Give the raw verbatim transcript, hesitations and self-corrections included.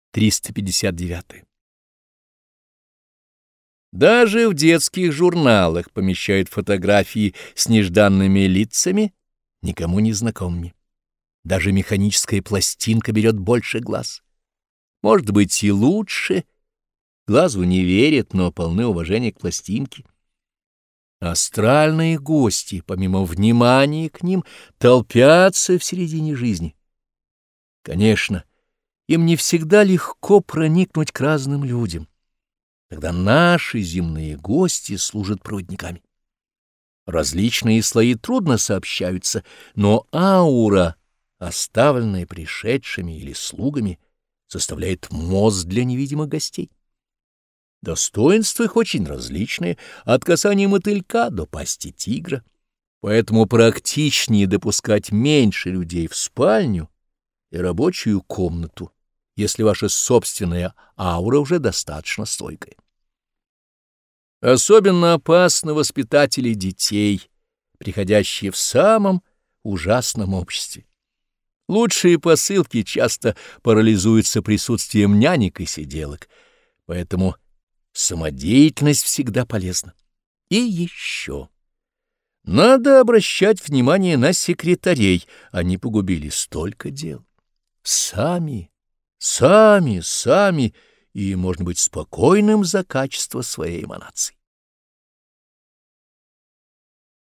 триста пятьдесят девять. Даже в детских журналах помещают фотографии с нежданными лицами, никому не знакомыми. Даже механическая пластинка берет больше глаз. Может быть, и лучше. Глазу не верят, но полны уважения к пластинке. Астральные гости, помимо внимания к ним, толпятся в середине жизни. Конечно, им не всегда легко проникнуть к разным людям. Тогда наши земные гости служат проводниками. Различные слои трудно сообщаются, но аура, оставленная пришедшими или слугами, составляет мост для невидимых гостей. Достоинства их очень различные, от касания мотылька до пасти тигра, поэтому практичнее допускать меньше людей в спальню и рабочую комнату, если ваша собственная аура уже достаточно стойкая. Особенно опасно воспитатели детей, приходящие в самом ужасном обществе. Лучшие посылки часто парализуются присутствием нянек и сиделок, поэтому самодеятельность всегда полезна. И еще. Надо обращать внимание на секретарей, они погубили столько дел. Сами, сами, сами, и можно быть спокойным за качество своей эманации.